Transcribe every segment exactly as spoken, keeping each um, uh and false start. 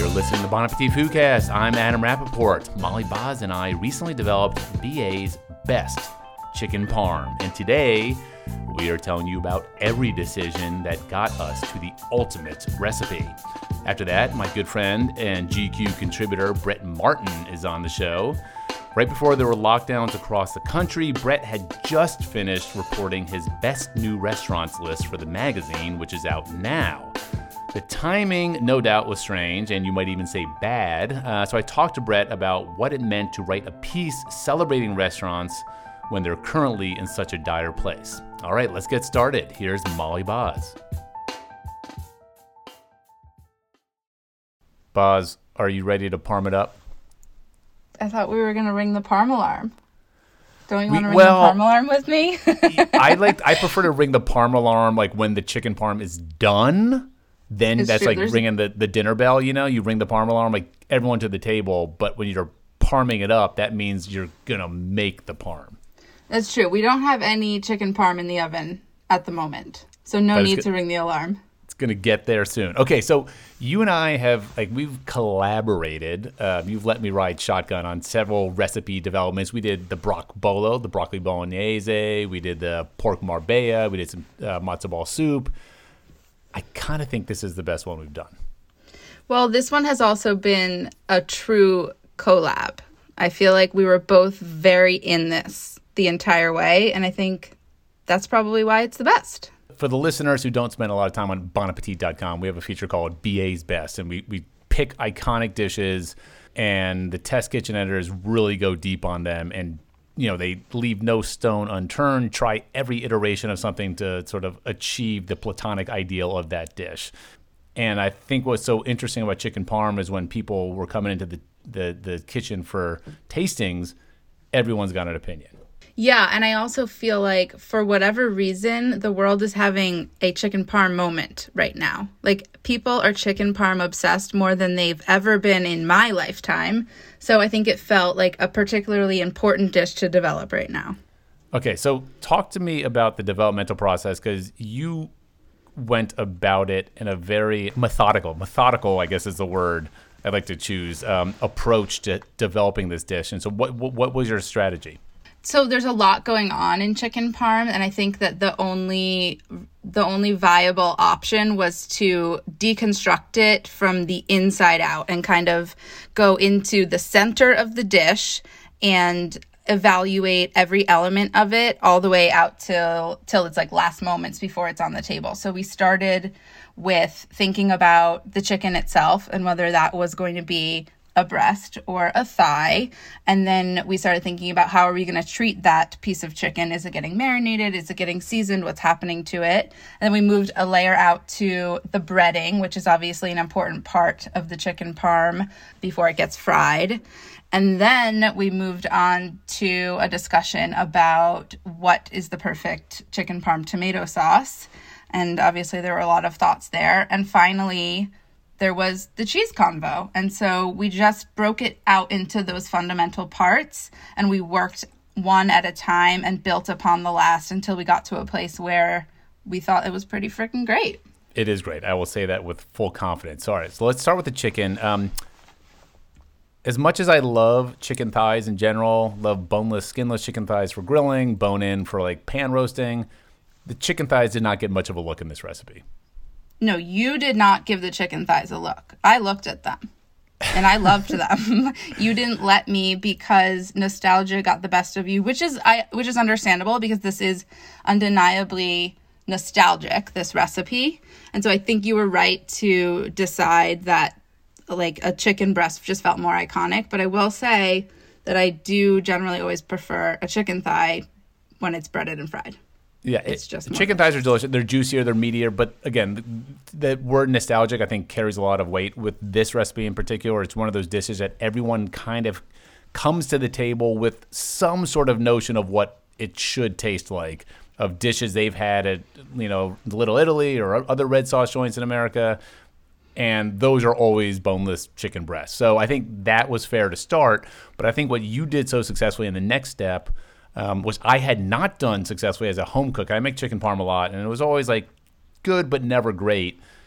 You're listening to the Bon Appetit Foodcast. I'm Adam Rappaport. Molly Baz and I recently developed B A's best chicken parm. And today, we are telling you about every decision that got us to the ultimate recipe. After that, my good friend and G Q contributor Brett Martin is on the show. Right before there were lockdowns across the country, Brett had just finished reporting his best new restaurants list for the magazine, which is out now. The timing, no doubt, was strange, and you might even say bad. Uh, so I talked to Brett about what it meant to write a piece celebrating restaurants when they're currently in such a dire place. All right, let's get started. Here's Molly Baz. Baz, are you ready to parm it up? I thought we were going to ring the parm alarm. Don't you We- want to ring well- the parm alarm with me? I like. I prefer to ring the parm alarm like when the chicken parm is done. Then It's that's true, like there's- ringing the, the dinner bell, you know? You ring the parm alarm, like everyone to the table. But when you're parming it up, that means you're going to make the parm. That's true. We don't have any chicken parm in the oven at the moment. So no But it's need good- to ring the alarm. It's going to get there soon. Okay, so you and I have, like, we've collaborated. Uh, you've let me ride shotgun on several recipe developments. We did the broc bolo, the broccoli bolognese. We did the pork marbella. We did some uh, matzo ball soup. I kind of think this is the best one we've done. Well, this one has also been a true collab. I feel like we were both very in this the entire way, and I think that's probably why it's the best. For the listeners who don't spend a lot of time on bon appetit dot com, we have a feature called B A's Best, and we, we pick iconic dishes, and the test kitchen editors really go deep on them, and you know they leave no stone unturned, try every iteration of something to sort of achieve the platonic ideal of that dish. And I think what's so interesting about chicken parm is when people were coming into the, the, the kitchen for tastings, everyone's got an opinion. Yeah, and I also feel like for whatever reason, the world is having a chicken parm moment right now. Like, people are chicken parm obsessed more than they've ever been in my lifetime. So I think it felt like a particularly important dish to develop right now. Okay, so talk to me about the developmental process, because you went about it in a very methodical, methodical, I guess is the word I'd like to choose, um, approach to developing this dish. And so what, what what was your strategy? So there's a lot going on in chicken parm, and I think that the only the only viable option was to deconstruct it from the inside out and kind of go into the center of the dish and evaluate every element of it all the way out till till it's like last moments before it's on the table. So we started with thinking about the chicken itself and whether that was going to be a breast or a thigh. And then we started thinking about how are we going to treat that piece of chicken? Is it getting marinated? Is it getting seasoned? What's happening to it? And then we moved a layer out to the breading, which is obviously an important part of the chicken parm before it gets fried. And then we moved on to a discussion about what is the perfect chicken parm tomato sauce. And obviously there were a lot of thoughts there. And finally, there was the cheese convo. And so we just broke it out into those fundamental parts, and we worked one at a time and built upon the last until we got to a place where we thought it was pretty freaking great. It is great. I will say that with full confidence. All right, so let's start with the chicken. Um, as much as I love chicken thighs in general, love boneless, skinless chicken thighs for grilling, bone-in for like pan roasting, the chicken thighs did not get much of a look in this recipe. No, you did not give the chicken thighs a look. I looked at them, and I loved them. You didn't let me because nostalgia got the best of you, which is I, which is understandable because this is undeniably nostalgic, this recipe. And so I think you were right to decide that like a chicken breast just felt more iconic. But I will say that I do generally always prefer a chicken thigh when it's breaded and fried. Yeah, It's it, just chicken thighs are delicious. They're juicier, they're meatier, but again, the, the word nostalgic I think carries a lot of weight with this recipe in particular. It's one of those dishes that everyone kind of comes to the table with some sort of notion of what it should taste like, of dishes they've had at, you know, Little Italy or other red sauce joints in America, and those are always boneless chicken breasts. So I think that was fair to start, but I think what you did so successfully in the next step um, was I had not done successfully as a home cook. I make chicken parm a lot, and it was always like good but never great.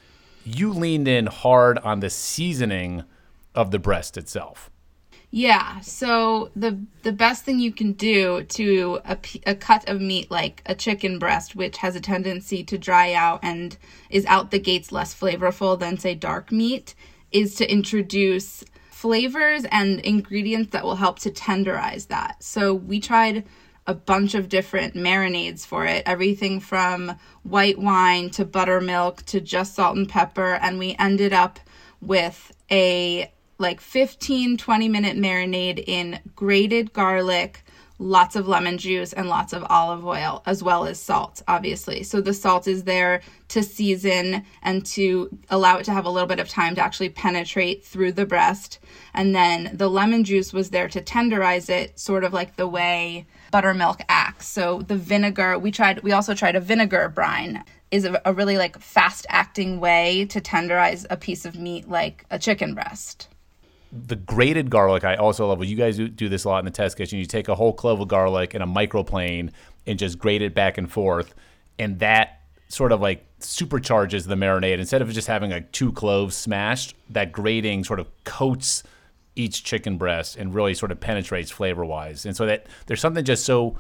you leaned in hard on the seasoning of the breast itself. Yeah, so the the best thing you can do to a, a cut of meat like a chicken breast, which has a tendency to dry out and is out the gates less flavorful than, say, dark meat, is to introduce flavors and ingredients that will help to tenderize that. So we tried a bunch of different marinades for it, everything from white wine to buttermilk to just salt and pepper, and we ended up with a like fifteen, twenty minute marinade in grated garlic, lots of lemon juice, and lots of olive oil, as well as salt, obviously. So the salt is there to season and to allow it to have a little bit of time to actually penetrate through the breast. And then the lemon juice was there to tenderize it, sort of like the way buttermilk acts. So the vinegar, we tried, we also tried a vinegar brine, is a, a really like fast acting way to tenderize a piece of meat like a chicken breast. The grated garlic, I also love. Well, you guys do, do this a lot in the test kitchen. You take a whole clove of garlic in a microplane and just grate it back and forth. And that sort of like supercharges the marinade. Instead of just having like two cloves smashed, that grating sort of coats each chicken breast and really sort of penetrates flavor-wise. And so that there's something just so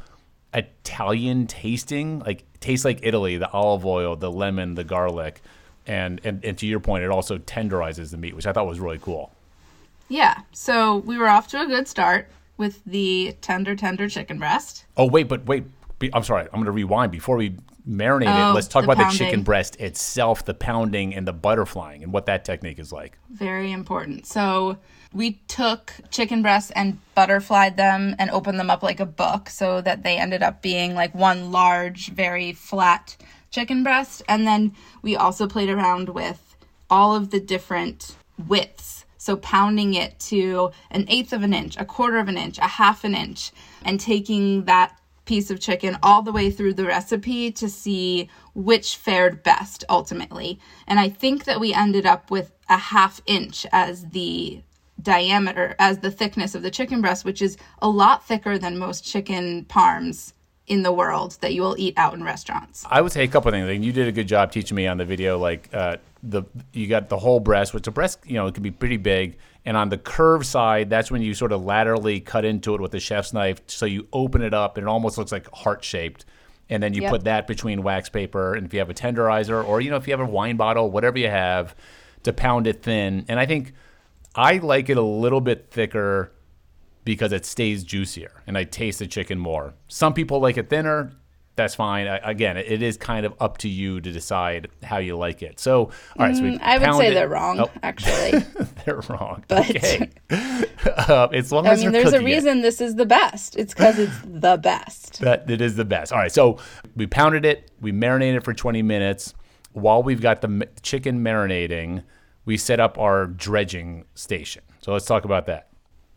Italian tasting, like tastes like Italy, the olive oil, the lemon, the garlic. And, and, and to your point, it also tenderizes the meat, which I thought was really cool. Yeah, so we were off to a good start with the tender, tender chicken breast. Oh, wait, but wait. Be, I'm sorry. I'm going to rewind. Before we marinate oh, it, let's talk the about pounding. the chicken breast itself, the pounding and the butterflying and what that technique is like. Very important. So we took chicken breasts and butterflied them and opened them up like a book so that they ended up being like one large, very flat chicken breast. And then we also played around with all of the different widths. So pounding it to an eighth of an inch, a quarter of an inch, a half an inch, and taking that piece of chicken all the way through the recipe to see which fared best ultimately. And I think that we ended up with a half inch as the diameter, as the thickness of the chicken breast, which is a lot thicker than most chicken parms in the world that you will eat out in restaurants. I would say a couple of things. Like, you did a good job teaching me on the video, like uh, the you got the whole breast, which the breast, you know, it can be pretty big. And on the curved side, that's when you sort of laterally cut into it with the chef's knife. So you open it up and it almost looks like heart-shaped. And then you Yep. put that between wax paper. And if you have a tenderizer or, you know, if you have a wine bottle, whatever you have, to pound it thin. And I think I like it a little bit thicker because it stays juicier and I taste the chicken more. Some people like it thinner. That's fine. I, again, it is kind of up to you to decide how you like it. So, all right. So we Mm, I would say pounded- they're wrong, Oh. actually. They're wrong. But- Okay. uh, as long I as mean, they're there's a cooking it. reason this is the best. It's because it's the best. That it is the best. All right, so we pounded it, we marinated it for twenty minutes. While we've got the m- chicken marinating, we set up our dredging station. So let's talk about that.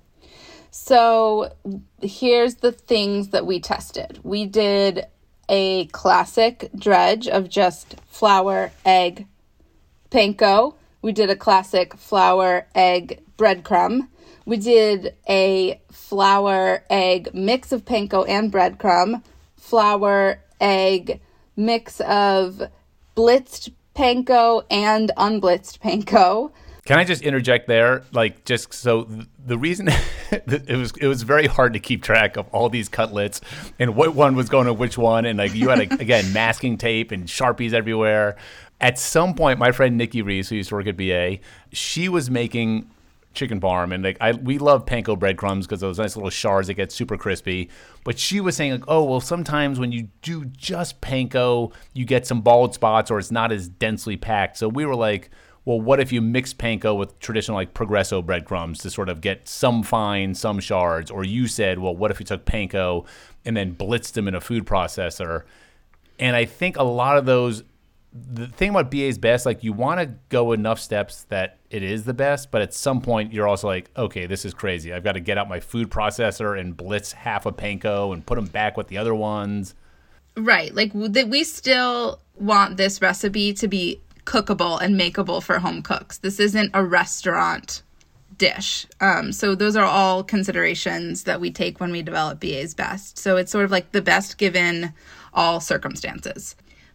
So here's the things that we tested. We did a classic dredge of just flour, egg, panko. We did a classic flour, egg, breadcrumb. We did a flour, egg mix of panko and breadcrumb, flour, egg mix of blitzed panko and unblitzed panko. Can I just interject there? Like, just so th- the reason it was it was very hard to keep track of all these cutlets and what one was going to which one, and like you had a, again masking tape and Sharpies everywhere. At some point, my friend Nikki Reese, who used to work at B A, she was making chicken parm, and like I we love panko breadcrumbs because those nice little shards that get super crispy. But she was saying like, oh well, sometimes when you do just panko, you get some bald spots or it's not as densely packed. So we were like, well, what if you mix panko with traditional like Progresso breadcrumbs to sort of get some fine, some shards? Or you said, well, what if you took panko and then blitzed them in a food processor? And I think a lot of those, the thing about B A's best, like you want to go enough steps that it is the best, but at some point you're also like, okay, this is crazy. I've got to get out my food processor and blitz half a panko and put them back with the other ones. Right. Like that we still want this recipe to be cookable and makeable for home cooks. This isn't a restaurant dish. Um, so those are all considerations that we take when we develop B A's best. So it's sort of like the best given all circumstances.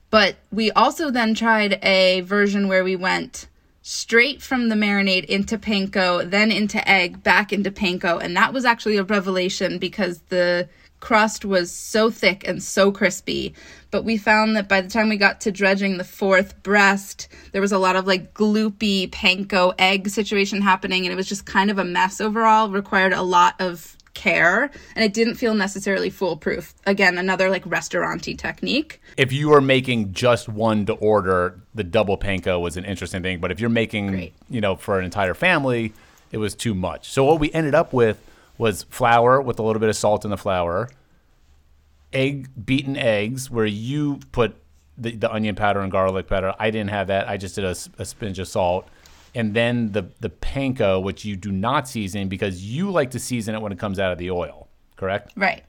But we also then tried a version where we went straight from the marinade into panko, then into egg, back into panko. And that was actually a revelation because the crust was so thick and so crispy. But we found that by the time we got to dredging the fourth breast, there was a lot of like gloopy panko egg situation happening. And it was just kind of a mess overall, required a lot of care, and it didn't feel necessarily foolproof. Again, another like restaurant-y technique. If you were making just one to order, the double panko was an interesting thing. But if you're making, Great. you know, for an entire family, it was too much. So what we ended up with was flour with a little bit of salt in the flour, egg, beaten eggs, where you put the, the onion powder and garlic powder. I didn't have that. I just did a, a spinach of salt. And then the, the panko, which you do not season because you like to season it when it comes out of the oil, correct? Right.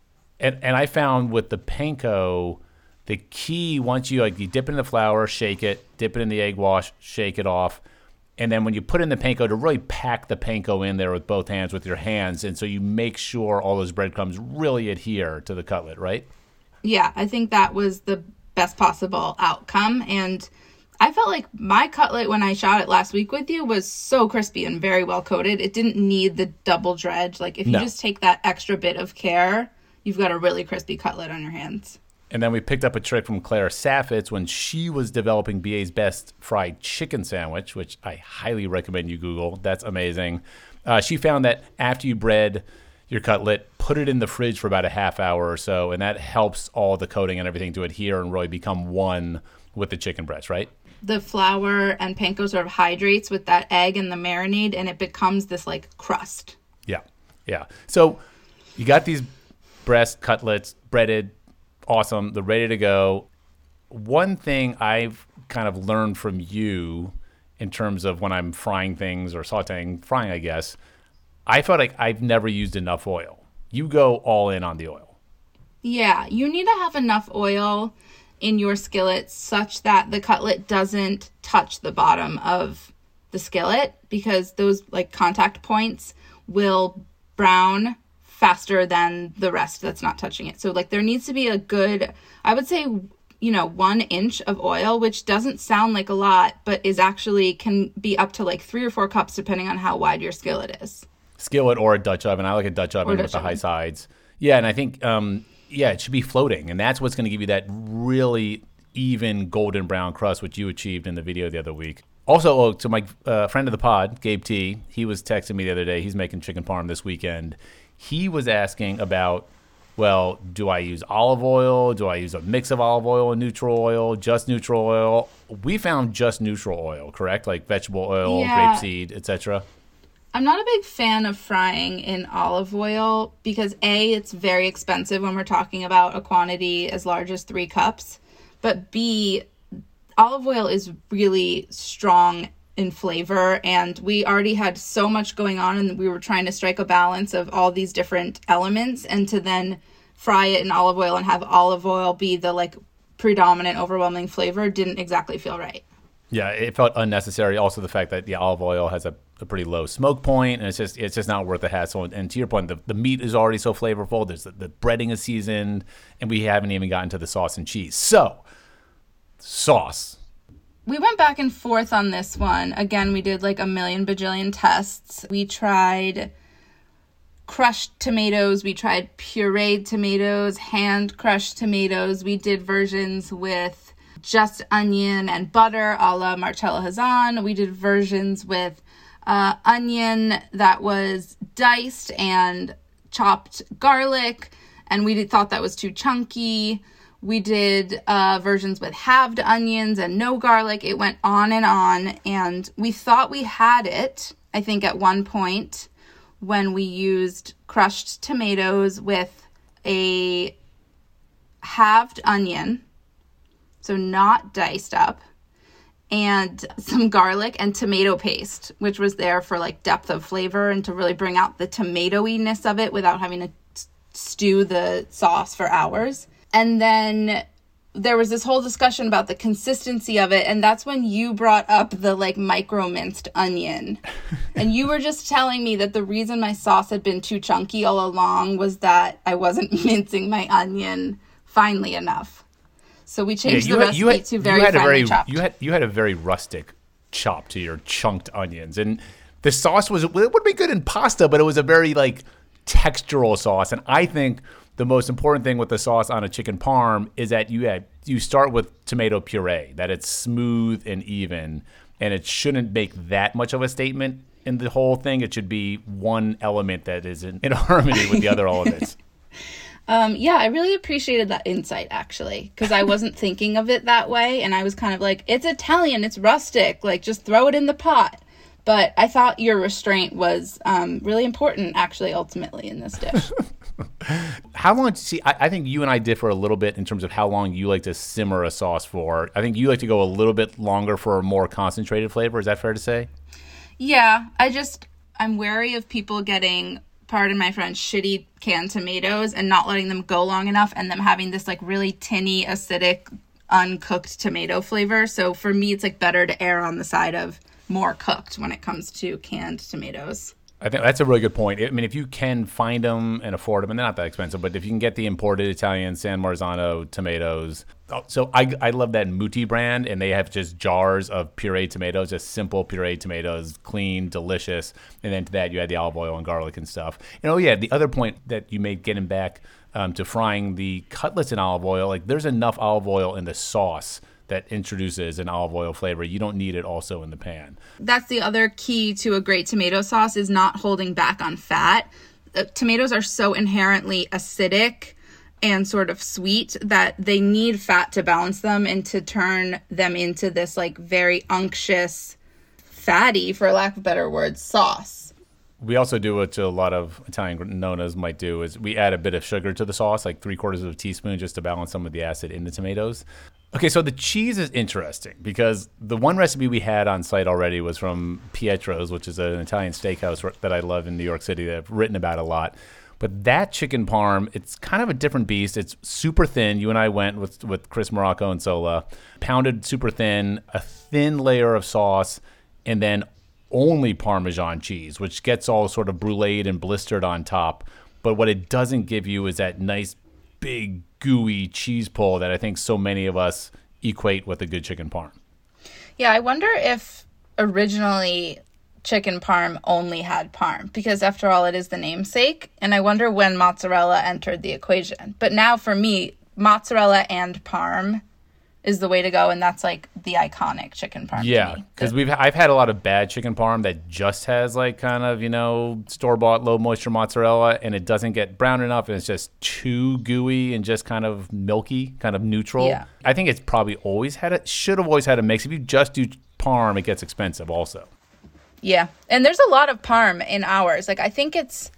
And and I found with the panko, the key, once you like you dip it in the flour, shake it, dip it in the egg wash, shake it off. And then when you put in the panko, to really pack the panko in there with both hands, with your hands. And so you make sure all those breadcrumbs really adhere to the cutlet, right? Yeah, I think that was the best possible outcome. And I felt like my cutlet, when I shot it last week with you, was so crispy and very well coated. It didn't need the double dredge. Like, if you no. just take that extra bit of care, you've got a really crispy cutlet on your hands. And then we picked up a trick from Claire Saffitz when she was developing B A's Best Fried Chicken Sandwich, which I highly recommend you Google. That's amazing. Uh, she found that after you bread your cutlet, put it in the fridge for about a half hour or so, and that helps all the coating and everything to adhere and really become one with the chicken breast, right? The flour and panko sort of hydrates with that egg and the marinade, and it becomes this like crust. Yeah, yeah. So you got these breast cutlets breaded, awesome, they're ready to go. One thing I've kind of learned from you in terms of when I'm frying things or sauteing, frying, I guess, I felt like I've never used enough oil. You go all in on the oil. Yeah, you need to have enough oil in your skillet such that the cutlet doesn't touch the bottom of the skillet, because those like contact points will brown faster than the rest that's not touching it. So like there needs to be a good, I would say, you know, one inch of oil, which doesn't sound like a lot, but is actually can be up to like three or four cups depending on how wide your skillet is. Skillet or a Dutch oven. I like a Dutch oven with Dutch the oven. high sides. Yeah, and I think um yeah, it should be floating, and that's what's going to give you that really even golden brown crust, which you achieved in the video the other week. Also, oh, to my uh, friend of the pod, Gabe T, he was texting me the other day. He's making chicken parm this weekend. He was asking about, well, do I use olive oil? Do I use a mix of olive oil and neutral oil, just neutral oil? We found just neutral oil, correct? Like vegetable oil, yeah. grapeseed, et cetera. I'm not a big fan of frying in olive oil because A, it's very expensive when we're talking about a quantity as large as three cups. But B, olive oil is really strong in flavor, and we already had so much going on, and we were trying to strike a balance of all these different elements, and to then fry it in olive oil and have olive oil be the like predominant overwhelming flavor didn't exactly feel right. Yeah, it felt unnecessary. Also, the fact that the olive oil has a, a pretty low smoke point, and it's just it's just not worth the hassle. And, and to your point, the, the meat is already so flavorful. There's the, the breading is seasoned, and we haven't even gotten to the sauce and cheese. So, sauce. We went back and forth on this one. Again, we did like a million bajillion tests. We tried crushed tomatoes. We tried pureed tomatoes, hand crushed tomatoes. We did versions with just onion and butter a la Marcella Hazan. We did versions with uh, onion that was diced and chopped garlic, and we did, thought that was too chunky. We did uh, versions with halved onions and no garlic. It went on and on, and we thought we had it, I think, at one point when we used crushed tomatoes with a halved onion, so not diced up, and some garlic and tomato paste, which was there for like depth of flavor and to really bring out the tomatoiness of it without having to stew the sauce for hours. And then there was this whole discussion about the consistency of it, and that's when you brought up the like micro minced onion. And you were just telling me that the reason my sauce had been too chunky all along was that I wasn't mincing my onion finely enough. So we changed yeah, the had, recipe you had, to very you had a finely very chopped. you had you had a very rustic chop to your chunked onions, and the sauce was it would be good in pasta, but it was a very like textural sauce. And I think the most important thing with the sauce on a chicken parm is that you had, you start with tomato puree, that it's smooth and even, and it shouldn't make that much of a statement in the whole thing. It should be one element that is in, in harmony with the other elements. Um, yeah, I really appreciated that insight, actually, because I wasn't thinking of it that way. And I was kind of like, it's Italian, it's rustic, like just throw it in the pot. But I thought your restraint was um, really important, actually, ultimately in this dish. How long, see, I, I think you and I differ a little bit in terms of how long you like to simmer a sauce for. I think you like to go a little bit longer for a more concentrated flavor. Is that fair to say? Yeah, I just, I'm wary of people getting, pardon my French, shitty canned tomatoes and not letting them go long enough and them having this like really tinny, acidic, uncooked tomato flavor. So for me, it's like better to err on the side of more cooked when it comes to canned tomatoes. I think that's a really good point. I mean, if you can find them and afford them, and they're not that expensive, but if you can get the imported Italian San Marzano tomatoes. So I, I love that Muti brand, and they have just jars of pureed tomatoes, just simple pureed tomatoes, clean, delicious. And then to that, you add the olive oil and garlic and stuff. And oh, yeah, the other point that you made getting back um, to frying the cutlets in olive oil, like there's enough olive oil in the sauce that introduces an olive oil flavor. You don't need it also in the pan. That's the other key to a great tomato sauce is not holding back on fat. Uh, tomatoes are so inherently acidic and sort of sweet that they need fat to balance them and to turn them into this like very unctuous, fatty, for lack of better words, sauce. We also do what a lot of Italian nonas might do is we add a bit of sugar to the sauce, like three quarters of a teaspoon, just to balance some of the acid in the tomatoes. Okay, so the cheese is interesting because the one recipe we had on site already was from Pietro's, which is an Italian steakhouse that I love in New York City that I've written about a lot. But that chicken parm, it's kind of a different beast. It's super thin. You and I went with, with Chris Morocco and Sola, pounded super thin, a thin layer of sauce, and then only Parmesan cheese, which gets all sort of bruleed and blistered on top. But what it doesn't give you is that nice, big, gooey cheese pull that I think so many of us equate with a good chicken parm. Yeah, I wonder if originally chicken parm only had parm, because after all, it is the namesake. And I wonder when mozzarella entered the equation. But now for me, mozzarella and parm is the way to go, and that's like the iconic chicken parm. Yeah, because we've I've had a lot of bad chicken parm that just has like kind of, you know, store-bought low moisture mozzarella, and it doesn't get brown enough, and it's just too gooey and just kind of milky, kind of neutral. Yeah. I think it's probably always had a should have always had a mix. If you just do parm, it gets expensive also. Yeah, and there's a lot of parm in ours. Like I think it's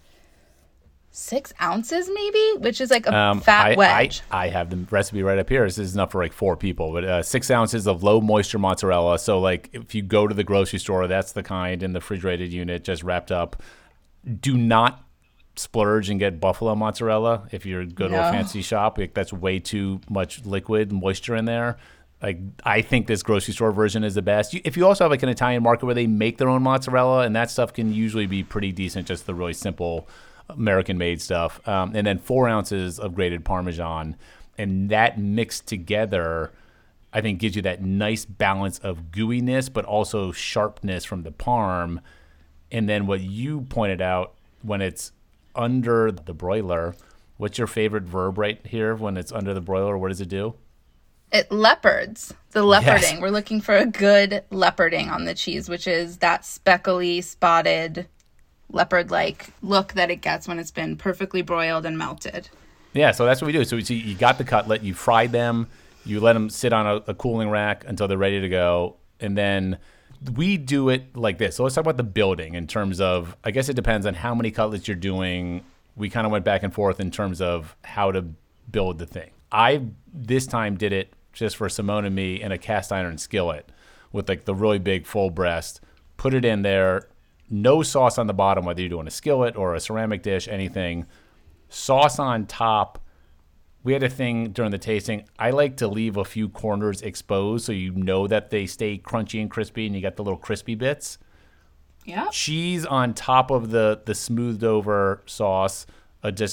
six ounces maybe, which is like a um, fat I, wedge. I, I have the recipe right up here. This is enough for like four people, but uh, six ounces of low moisture mozzarella. So like if you go to the grocery store, that's the kind in the refrigerated unit, just wrapped up. Do not splurge and get buffalo mozzarella if you go to No. a fancy shop. Like, that's way too much liquid moisture in there. Like I think this grocery store version is the best. You, if you also have like an Italian market where they make their own mozzarella, and that stuff can usually be pretty decent, just the really simple American-made stuff, um, and then four ounces of grated Parmesan, and that mixed together, I think, gives you that nice balance of gooiness, but also sharpness from the parm. And then what you pointed out, when it's under the broiler, what's your favorite verb right here? When it's under the broiler, what does it do? It leopards. The leoparding. Yes. We're looking for a good leoparding on the cheese, which is that speckly, spotted, leopard-like look that it gets when it's been perfectly broiled and melted. Yeah, so that's what we do. So, so you got the cutlet, you fried them, you let them sit on a, a cooling rack until they're ready to go, and then we do it like this. So let's talk about the building in terms of, I guess it depends on how many cutlets you're doing. We kind of went back and forth in terms of how to build the thing. I, this time, did it just for Simone and me in a cast iron skillet with like the really big full breast, put it in there. No sauce on the bottom, whether you're doing a skillet or a ceramic dish, anything. Sauce on top. We had a thing during the tasting. I like to leave a few corners exposed so you know that they stay crunchy and crispy and you got the little crispy bits. Yeah. Cheese on top of the, the smoothed over sauce. Uh, just a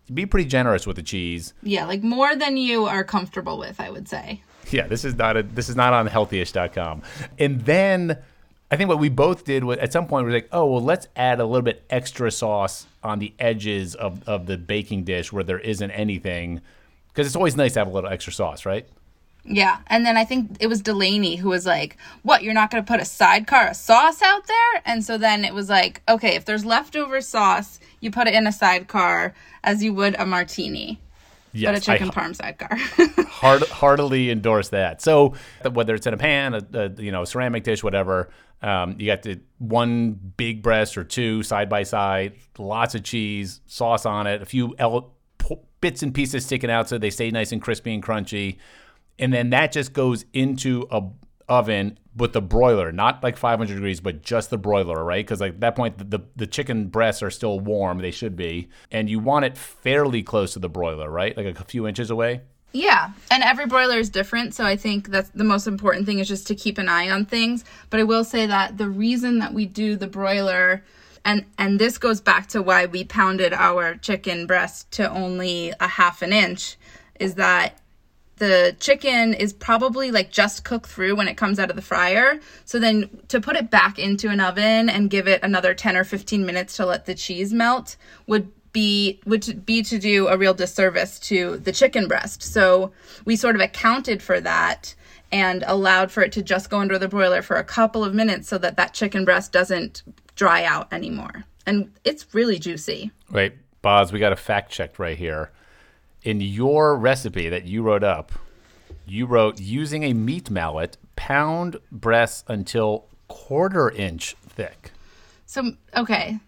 be pretty generous with the cheese. Yeah, like more than you are comfortable with, I would say. Yeah, this is not a this is not on healthyish dot com. And then I think what we both did was at some point we were like, oh, well, let's add a little bit extra sauce on the edges of, of the baking dish where there isn't anything. Because it's always nice to have a little extra sauce, right? Yeah, and then I think it was Delaney who was like, what, you're not going to put a sidecar of sauce out there? And so then it was like, okay, if there's leftover sauce, you put it in a sidecar as you would a martini. Yes, but a chicken I, parm sidecar. hard, heartily endorse that. So whether it's in a pan, a, a you know ceramic dish, whatever, um, you got the one big breast or two side by side, lots of cheese, sauce on it, a few el- bits and pieces sticking out so they stay nice and crispy and crunchy. And then that just goes into a oven with the broiler, not like five hundred degrees, but just the broiler, right? Because like at that point, the, the the chicken breasts are still warm. They should be. And you want it fairly close to the broiler, right? Like a few inches away. Yeah. And every broiler is different. So I think that's the most important thing is just to keep an eye on things. But I will say that the reason that we do the broiler, and, and this goes back to why we pounded our chicken breast to only a half an inch, is that the chicken is probably like just cooked through when it comes out of the fryer. So then to put it back into an oven and give it another ten or fifteen minutes to let the cheese melt would be would be to do a real disservice to the chicken breast. So we sort of accounted for that and allowed for it to just go under the broiler for a couple of minutes so that that chicken breast doesn't dry out anymore. And it's really juicy. Wait, Boz, we got a fact check right here. In your recipe that you wrote up, you wrote, using a meat mallet, pound breasts until quarter inch thick. So, okay.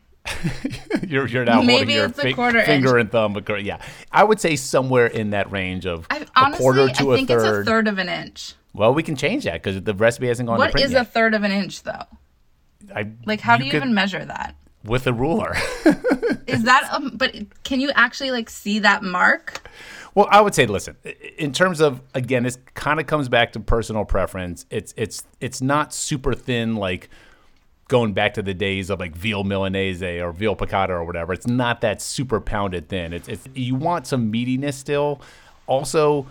you're you're now Maybe holding your it's a fi- quarter finger inch. and thumb. But yeah, I would say somewhere in that range of I've, a honestly, quarter to I a think third. it's a third of an inch. Well, we can change that because the recipe hasn't gone to What print is yet. a third of an inch, though? I, Like, how do you could- even measure that? With a ruler. Is that, um, but can you actually, like, see that mark? Well, I would say, listen, in terms of, again, this kind of comes back to personal preference. It's it's it's not super thin, like going back to the days of like veal milanese or veal piccata or whatever. It's not that super pounded thin. It's, it's you want some meatiness still. Also,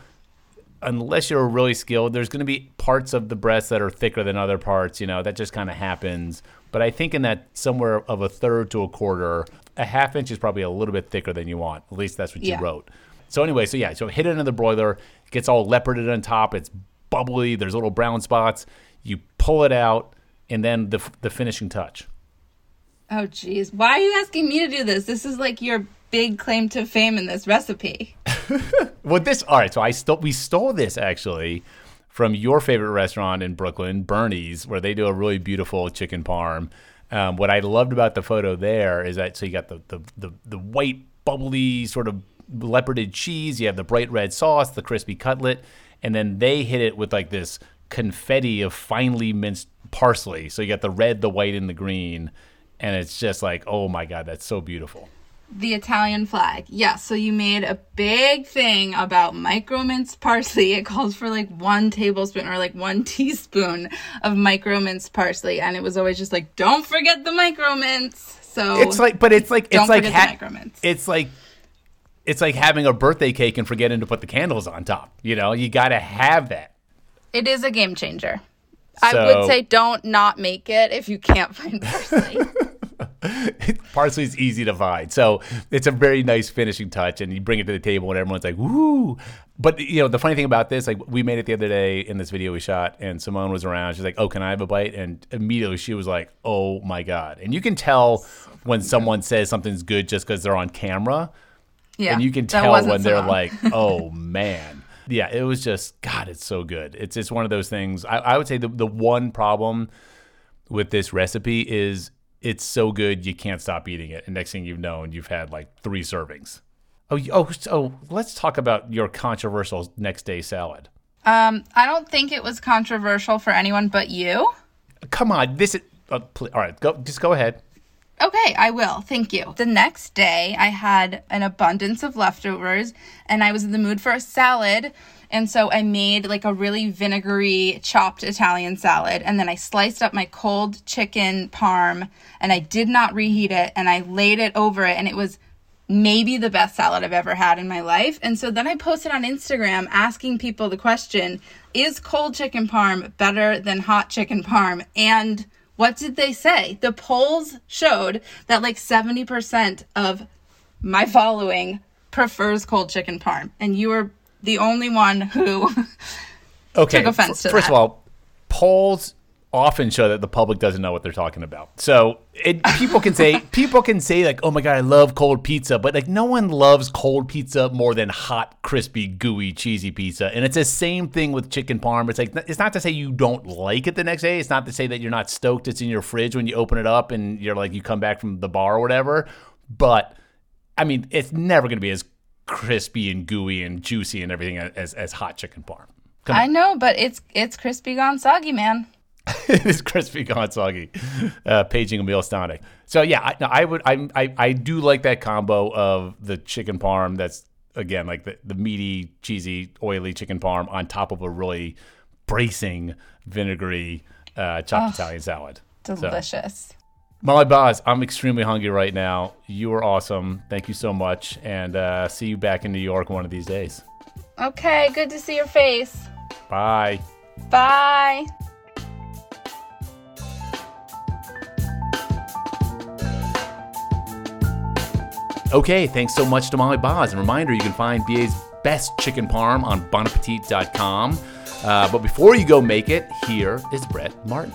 unless you're really skilled, there's going to be parts of the breast that are thicker than other parts. You know, that just kind of happens. But I think in that somewhere of a third to a quarter, a half inch is probably a little bit thicker than you want. At least that's what Yeah. you wrote. So anyway, so yeah, so hit it into the broiler. It gets all leoparded on top. It's bubbly. There's little brown spots. You pull it out, and then the the finishing touch. Oh, geez. Why are you asking me to do this? This is like your big claim to fame in this recipe. Well, this all right. So I stole we stole this actually from your favorite restaurant in Brooklyn, Bernie's, where they do a really beautiful chicken parm. Um, what I loved about the photo there is that so you got the the the, the white bubbly sort of leoparded cheese, you have the bright red sauce, the crispy cutlet, and then they hit it with like this confetti of finely minced parsley. So you got the red, the white, and the green, and it's just like, oh my God, that's so beautiful. The Italian flag. Yeah, so you made a big thing about micro minced parsley. It calls for like one tablespoon or like one teaspoon of micro minced parsley, and it was always just like, don't forget the micro mince. So It's like, but it's like, don't it's like, forget ha- the micro mince. it's like, it's like having a birthday cake and forgetting to put the candles on top. You know, you got to have that. It is a game changer. I So- would say don't not make it if you can't find parsley. Parsley's easy to find, so it's a very nice finishing touch, and you bring it to the table and everyone's like, woo. But you know, the funny thing about this, like we made it the other day in this video we shot, and Simone was around. She's like, oh, can I have a bite? And immediately she was like, oh my God. And you can tell when someone says something's good just because they're on camera. Yeah, And you can that tell wasn't when they're Simone. like, oh man. Yeah, it was just, God, it's so good. It's it's one of those things. I, I would say the, the one problem with this recipe is it's so good you can't stop eating it. And next thing you've known, you've had like three servings. Oh, you- oh, so let's talk about your controversial next day salad. Um, I don't think it was controversial for anyone but you. Come on, this is, uh, pl- all right, go, just go ahead. Okay, I will. Thank you. The next day, I had an abundance of leftovers, and I was in the mood for a salad. And so I made like a really vinegary chopped Italian salad. And then I sliced up my cold chicken parm, and I did not reheat it, and I laid it over it. And it was maybe the best salad I've ever had in my life. And so then I posted on Instagram asking people the question, is cold chicken parm better than hot chicken parm? And what did they say? The polls showed that like seventy percent of my following prefers cold chicken parm. And you were the only one who okay, took offense to f- first that. of all, polls often show that the public doesn't know what they're talking about. So it, people can say people can say like, "Oh my god, I love cold pizza," but like no one loves cold pizza more than hot, crispy, gooey, cheesy pizza. And it's the same thing with chicken parm. It's like it's not to say you don't like it the next day. It's not to say that you're not stoked. It's in your fridge when you open it up and you're like you come back from the bar or whatever. But I mean, it's never going to be as crispy and gooey and juicy and everything as as hot chicken parm. Come I on. know, but it's it's crispy gone soggy, man. It is crispy gone soggy, uh, paging Emil Stonick. So yeah, I, no, I would, I, I, I do like that combo of the chicken parm. That's again like the, the meaty, cheesy, oily chicken parm on top of a really bracing, vinegary uh, chopped Oh, Italian salad. Delicious. So, Molly Baz, I'm extremely hungry right now. You were awesome. Thank you so much, and uh, see you back in New York one of these days. Okay, good to see your face. Bye. Bye. Okay, thanks so much to Molly Baz. And reminder, you can find B A's best chicken parm on bon appetit dot com. Uh, but before you go make it, here is Brett Martin.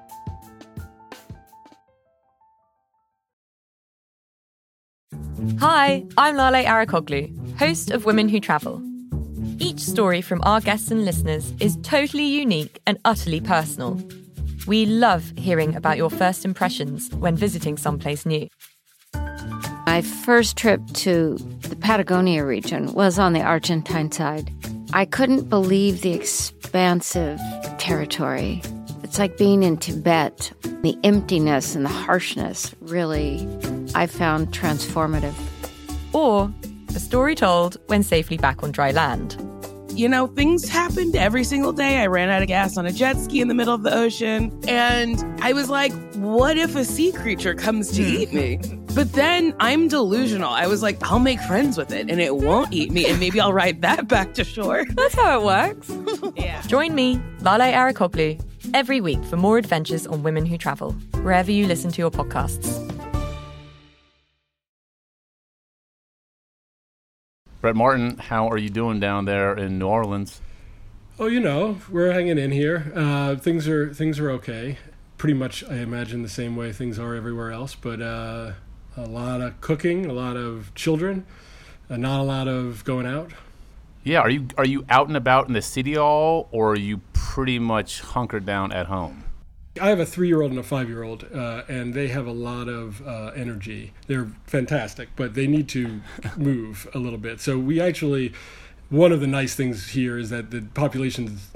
Hi, I'm Lale Arakoglu, host of Women Who Travel. Each story from our guests and listeners is totally unique and utterly personal. We love hearing about your first impressions when visiting someplace new. My first trip to the Patagonia region was on the Argentine side. I couldn't believe the expansive territory. It's like being in Tibet. The emptiness and the harshness really, I found transformative. Or a story told when safely back on dry land. You know, things happened every single day. I ran out of gas on a jet ski in the middle of the ocean. And I was like, what if a sea creature comes to eat me? But then I'm delusional. I was like, I'll make friends with it and it won't eat me. And maybe I'll ride that back to shore. That's how it works. Yeah. Join me, Lale Arakoglu, every week for more adventures on Women Who Travel, wherever you listen to your podcasts. Brett Martin, how are you doing down there in New Orleans? Oh, you know, we're hanging in here. Uh, things are things are okay. Pretty much, I imagine, the same way things are everywhere else. But uh, a lot of cooking, a lot of children, uh, not a lot of going out. Yeah, are you are you out and about in the city all, or are you pretty much hunkered down at home? I have a three-year-old and a five-year-old, uh, and they have a lot of uh, energy. They're fantastic, but they need to move a little bit. So we actually, one of the nice things here is that the population's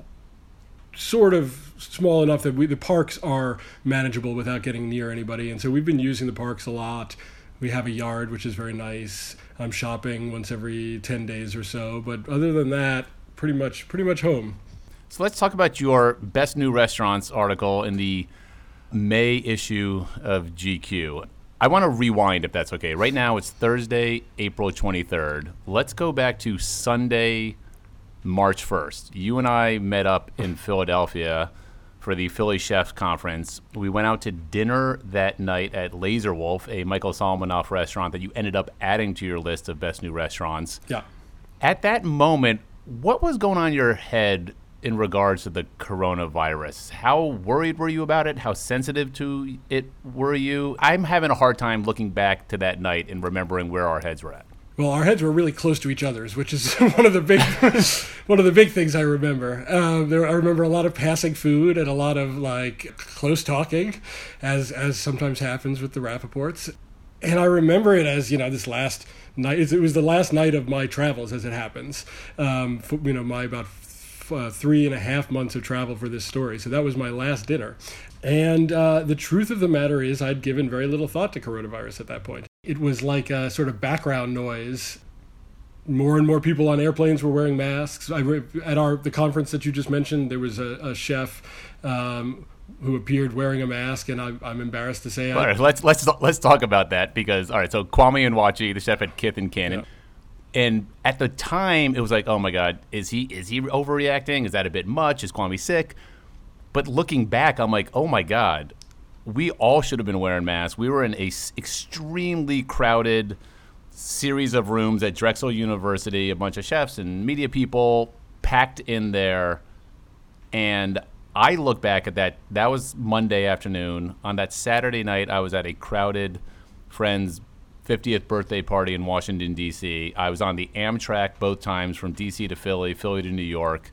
sort of small enough that we, the parks are manageable without getting near anybody. And so we've been using the parks a lot. We have a yard, which is very nice. I'm shopping once every ten days or so. But other than that, pretty much pretty much home. So let's talk about your Best New Restaurants article in the May issue of G Q. I want to rewind, if that's okay. Right now, it's Thursday, April twenty-third. Let's go back to Sunday, March first. You and I met up in Philadelphia for the Philly Chefs Conference. We went out to dinner that night at Laser Wolf, a Michael Solomonoff restaurant that you ended up adding to your list of Best New Restaurants. Yeah. At that moment, what was going on in your head in regards to the coronavirus? How worried were you about it? How sensitive to it were you? I'm having a hard time looking back to that night and remembering where our heads were at. Well, our heads were really close to each other's, which is one of the big one of the big things I remember. Uh, there, I remember a lot of passing food and a lot of like close talking, as as sometimes happens with the Rappaports. And I remember it as, you know, this last night. It was the last night of my travels, as it happens. Um, for, you know, my about Uh, three and a half months of travel for this story. So that was my last dinner. And uh, the truth of the matter is I'd given very little thought to coronavirus at that point. It was like a sort of background noise. more and more people on airplanes were wearing masks. I re- at our the conference that you just mentioned, there was a, a chef um, who appeared wearing a mask, and I, I'm embarrassed to say. All I, right, let's let's let's talk about that because all right, so Kwame Onwuachi, the chef at Kith and Cannon, yeah. and at the time it was like, oh my God, is he is he overreacting? Is that a bit much? Is Kwame sick? But looking back, I'm like, oh my God, we all should have been wearing masks. We were in a s- extremely crowded series of rooms at Drexel University, a bunch of chefs and media people packed in there, and I look back at that. That was Monday afternoon. On that Saturday night, I was at a crowded friend's fiftieth birthday party in Washington, D C. I was on the Amtrak both times from D C to Philly, Philly to New York.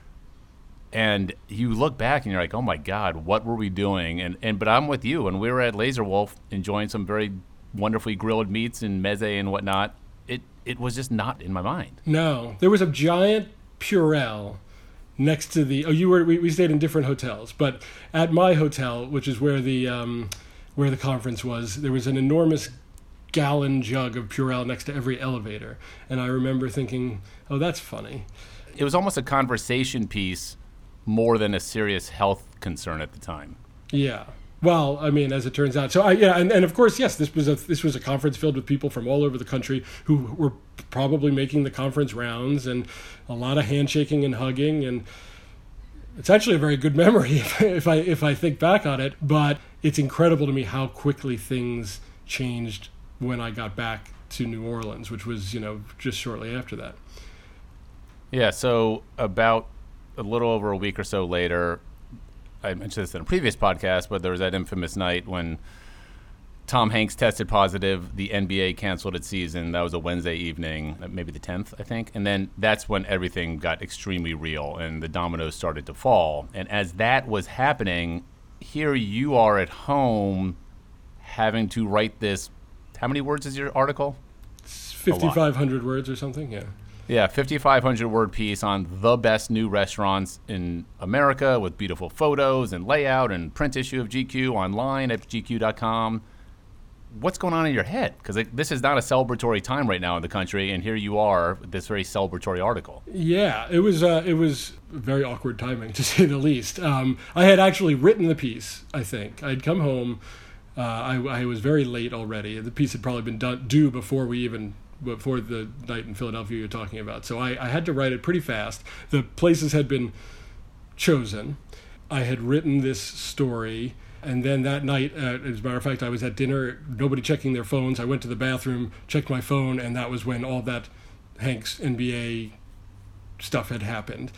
And you look back and you're like, oh, my God, what were we doing? And and But I'm with you. And we were at Laser Wolf enjoying some very wonderfully grilled meats and meze and whatnot. It, it was just not in my mind. No. There was a giant Purell next to the, oh, you were, we, we stayed in different hotels, but at my hotel, which is where the, um, where the conference was, there was an enormous gallon jug of Purell next to every elevator. And I remember thinking, oh, that's funny. It was almost a conversation piece more than a serious health concern at the time. Yeah. Well, I mean, as it turns out. So, I, yeah, and, and of course, yes, this was a this was a conference filled with people from all over the country who were probably making the conference rounds, and a lot of handshaking and hugging, and it's actually a very good memory if, if I if I think back on it. But it's incredible to me how quickly things changed when I got back to New Orleans, which was, you know, just shortly after that. Yeah. So about a little over a week or so later, I mentioned this in a previous podcast, but there was that infamous night when Tom Hanks tested positive. The N B A canceled its season. That was a Wednesday evening, maybe the tenth, I think. And then that's when everything got extremely real and the dominoes started to fall. And as that was happening, here you are at home having to write this. How many words is your article? fifty-five hundred words or something, yeah. Yeah, fifty-five hundred word piece on the best new restaurants in America with beautiful photos and layout and print issue of G Q online at G Q dot com. What's going on in your head? Because this is not a celebratory time right now in the country, and here you are with this very celebratory article. Yeah, it was uh, it was very awkward timing, to say the least. Um, I had actually written the piece, I think. I'd come home. Uh, I, I was very late already. The piece had probably been done, due before we even... before the night in Philadelphia you're talking about. So I, I had to write it pretty fast. The places had been chosen. I had written this story, and then that night, uh, as a matter of fact, I was at dinner, nobody checking their phones. I went to the bathroom, checked my phone, and that was when all that Hanks N B A stuff had happened.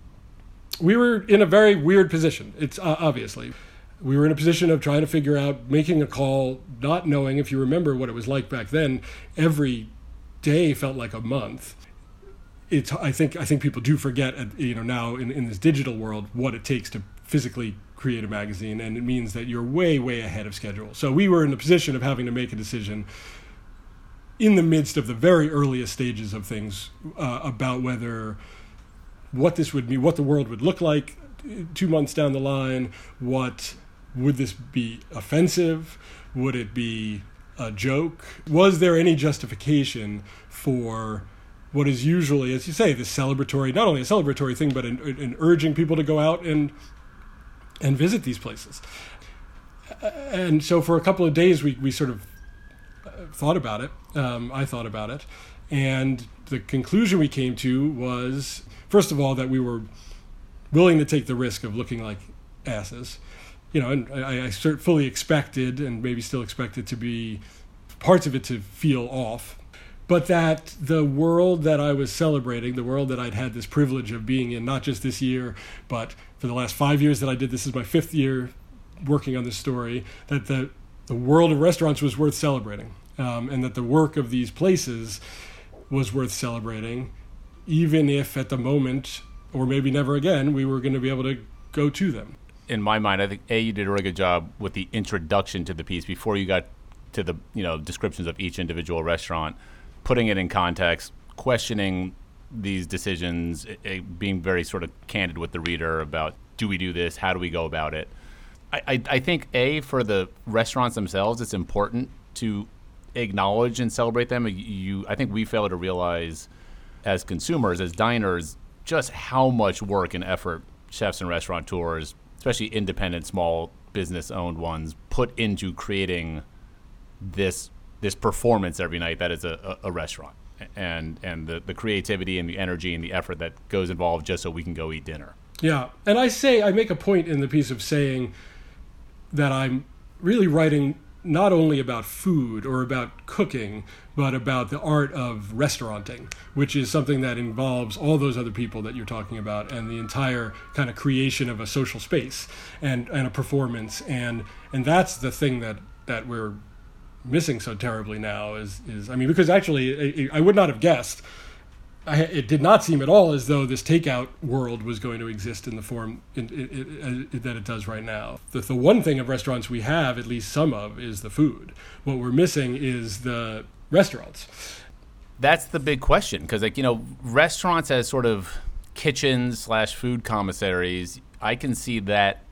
We were in a very weird position, it's uh, obviously. We were in a position of trying to figure out, making a call, not knowing, if you remember what it was like back then, every day felt like a month. It's I think I think people do forget, you know, now in, in this digital world, what it takes to physically create a magazine, and it means that you're way, way ahead of schedule. So we were in the position of having to make a decision in the midst of the very earliest stages of things uh, about whether what this would mean, what the world would look like two months down the line, what would this be offensive? Would it be a joke? Was there any justification for what is usually, as you say, this celebratory, not only a celebratory thing, but an, an urging people to go out and and visit these places? And so for a couple of days, we, we sort of thought about it. Um, I thought about it. And the conclusion we came to was, first of all, that we were willing to take the risk of looking like asses. You know, and I, I fully expected, and maybe still expected, to be parts of it to feel off. But that the world that I was celebrating, the world that I'd had this privilege of being in, not just this year, but for the last five years that I did, this is my fifth year working on this story, that the, the world of restaurants was worth celebrating. Um, and that the work of these places was worth celebrating, even if at the moment, or maybe never again, we were going to be able to go to them. In my mind, I think, A, you did a really good job with the introduction to the piece before you got to the, you know, descriptions of each individual restaurant, putting it in context, questioning these decisions, it, it, being very sort of candid with the reader about, do we do this? How do we go about it? I, I, I think, A, for the restaurants themselves, it's important to acknowledge and celebrate them. You, I think we fail to realize as consumers, as diners, just how much work and effort chefs and restaurateurs, especially independent, small business-owned ones, put into creating this this performance every night that is a, a, a restaurant, and and the, the creativity and the energy and the effort that goes involved just so we can go eat dinner. Yeah, and I say, I make a point in the piece of saying that I'm really writing not only about food or about cooking, but about the art of restauranting, which is something that involves all those other people that you're talking about and the entire kind of creation of a social space and, and a performance. And and that's the thing that, that we're missing so terribly now is, is I mean, because actually I, I would not have guessed. I, it did not seem at all as though this takeout world was going to exist in the form in, in, in, that it does right now. The, the one thing of restaurants we have, at least some of, is the food. What we're missing is the restaurants. That's the big question, because, like, you know, restaurants as sort of kitchens slash food commissaries, I can see that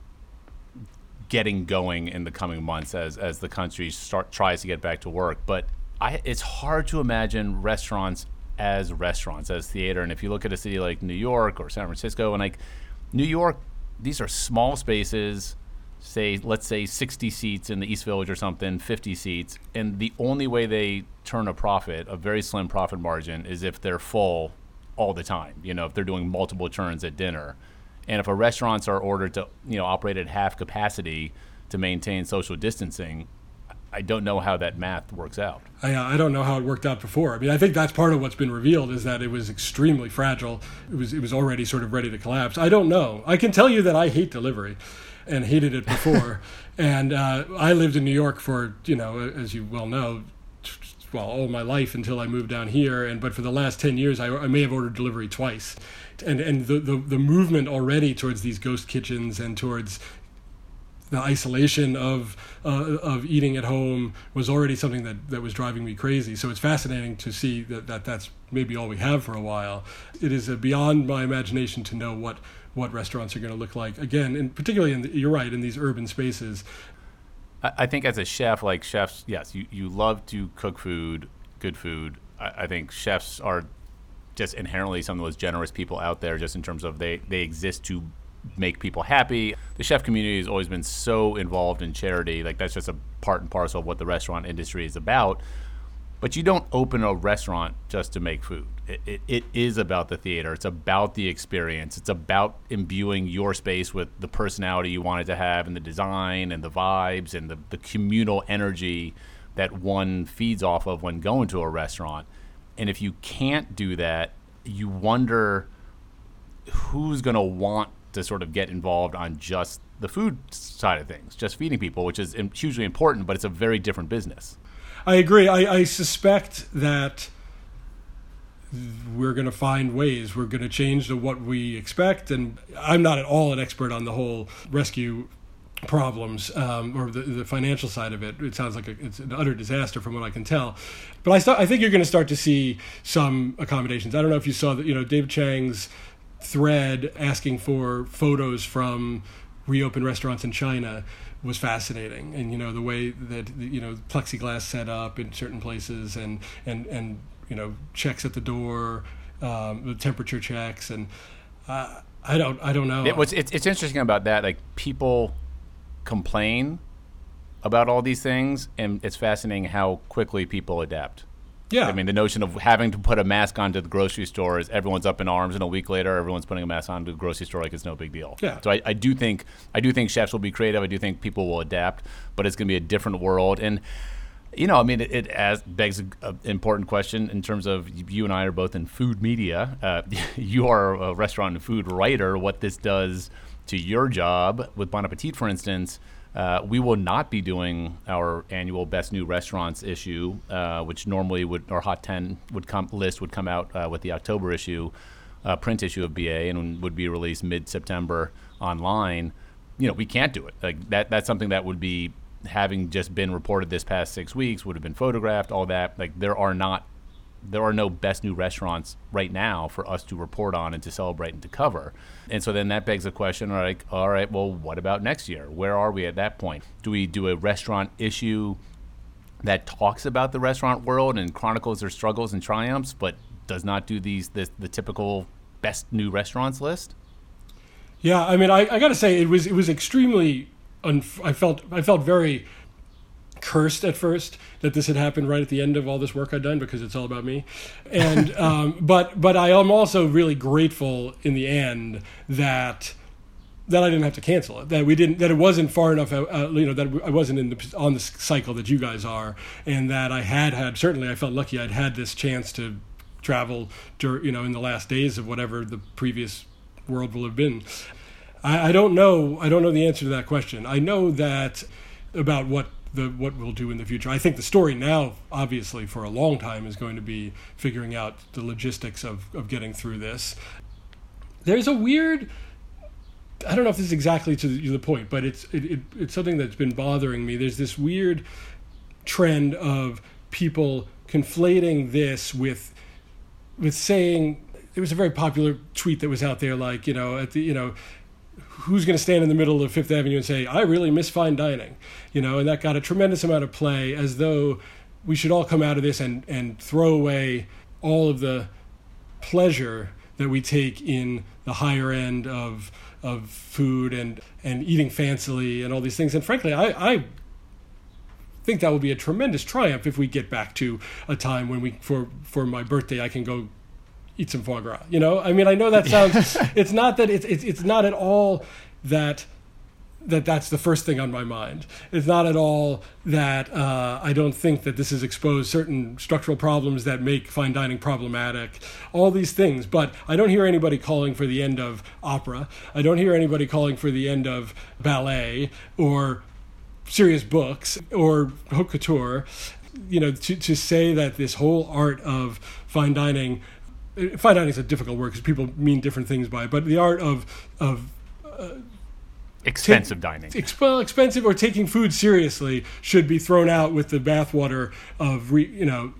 getting going in the coming months as as the country start tries to get back to work. But I, it's hard to imagine restaurants as restaurants, as theater. And if you look at a city like New York or San Francisco, and like New York, these are small spaces, say, let's say sixty seats in the East Village or something, fifty seats. And the only way they turn a profit, a very slim profit margin, is if they're full all the time. You know, if they're doing multiple turns at dinner. And if a restaurants are ordered to, you know, operate at half capacity to maintain social distancing, I don't know how that math works out. I, I don't know how it worked out before. I mean, I think that's part of what's been revealed is that it was extremely fragile. It was it was already sort of ready to collapse. I don't know. I can tell you that I hate delivery and hated it before. and uh, I lived in New York for, you know, as you well know, well, all my life until I moved down here. And but for the last ten years, I, I may have ordered delivery twice. And and the, the, the movement already towards these ghost kitchens and towards the isolation of uh, of eating at home was already something that, that was driving me crazy. So it's fascinating to see that, that that's maybe all we have for a while. It is uh, beyond my imagination to know what, what restaurants are going to look like. Again, and particularly, in the, you're right, in these urban spaces. I, I think as a chef, like chefs, yes, you, you love to cook food, good food. I, I think chefs are just inherently some of the most generous people out there, just in terms of they, they exist to make people happy. The chef community has always been so involved in charity. Like, that's just a part and parcel of what the restaurant industry is about. But you don't open a restaurant just to make food. It, it, it is about the theater. It's about the experience. It's about imbuing your space with the personality you want it to have, and the design and the vibes and the, the communal energy that one feeds off of when going to a restaurant. And if you can't do that, you wonder who's going to want to sort of get involved on just the food side of things, just feeding people, which is hugely important, but it's a very different business. I agree. I, I suspect that we're going to find ways. We're going to change to what we expect. And I'm not at all an expert on the whole rescue problems um, or the, the financial side of it. It sounds like a, it's an utter disaster from what I can tell. But I, start, I think you're going to start to see some accommodations. I don't know if you saw that, you know, David Chang's thread asking for photos from reopened restaurants in China was fascinating. And, you know, the way that, you know, plexiglass set up in certain places and, and, and you know, checks at the door, um, the temperature checks. And uh, I don't I don't know. It was, it's, it's interesting about that. Like, people complain about all these things, and it's fascinating how quickly people adapt. Yeah. I mean, the notion of having to put a mask on to the grocery store is everyone's up in arms, and a week later, everyone's putting a mask on to the grocery store like it's no big deal. Yeah. So I, I do think I do think chefs will be creative. I do think people will adapt, but it's going to be a different world. And, you know, I mean, it, it as begs an important question in terms of you and I are both in food media. Uh, you are a restaurant and food writer. What this does to your job with Bon Appetit, for instance. Uh, we will not be doing our annual Best New Restaurants issue, uh, which normally would, our Hot ten would come list would come out uh, with the October issue, uh, print issue of B A, and would be released mid-September online. You know, we can't do it. Like that. That's something that would be, having just been reported this past six weeks, would have been photographed. All that. Like there are not, there are no Best New Restaurants right now for us to report on and to celebrate and to cover. And so then that begs the question, like, all right, well, what about next year? Where are we at that point? Do we do a restaurant issue that talks about the restaurant world and chronicles their struggles and triumphs, but does not do these the, the typical best new restaurants list? Yeah, I mean, I, I got to say, it was it was extremely. Unf- I felt I felt very cursed at first that this had happened right at the end of all this work I'd done, because it's all about me. And um, but but I am also really grateful in the end that that I didn't have to cancel it. That we didn't. That it wasn't far enough. Uh, you know, that I wasn't in the on the cycle that you guys are, and that I had had. Certainly, I felt lucky I'd had this chance to travel. Dur- you know, in the last days of whatever the previous world will have been. I, I don't know. I don't know the answer to that question. I know that about what the what we'll do in the future. I think the story now, obviously, for a long time, is going to be figuring out the logistics of, of getting through this. There's a weird. I don't know if this is exactly to the, the point, but it's it, it, it's something that's been bothering me. There's this weird trend of people conflating this with with saying. There was a very popular tweet that was out there, like, you know, at the, you know, who's going to stand in the middle of Fifth Avenue and say, I really miss fine dining, you know, and that got a tremendous amount of play, as though we should all come out of this and, and throw away all of the pleasure that we take in the higher end of of food and, and eating fancily and all these things. And frankly, I, I think that will be a tremendous triumph if we get back to a time when we, for, for my birthday, I can go eat some foie gras, you know? I mean, I know that sounds, it's not that, it's, it's, it's not at all that, that that's the first thing on my mind. It's not at all that uh, I don't think that this has exposed certain structural problems that make fine dining problematic, all these things. But I don't hear anybody calling for the end of opera. I don't hear anybody calling for the end of ballet or serious books or haute couture. You know, to, to say that this whole art of fine dining, fine dining is a difficult word because people mean different things by it, but the art of of uh, expensive take, dining, ex- well, expensive or taking food seriously should be thrown out with the bathwater of re, you know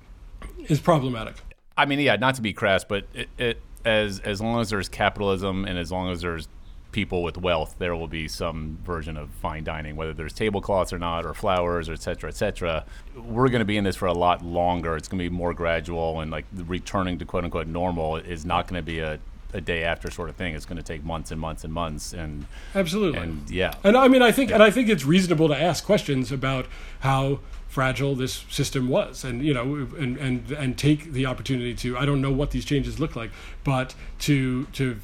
is problematic. I mean, yeah, not to be crass, but it, it as as long as there's capitalism and as long as there's people with wealth, there will be some version of fine dining, whether there's tablecloths or not, or flowers, or et cetera, et cetera. We're going to be in this for a lot longer. It's going to be more gradual, and like the returning to quote unquote normal is not going to be a, a day after sort of thing. It's going to take months and months and months. And absolutely, and yeah, and I mean, I think, yeah. and I think it's reasonable to ask questions about how fragile this system was, and you know, and and and take the opportunity to. I don't know what these changes look like, but to to.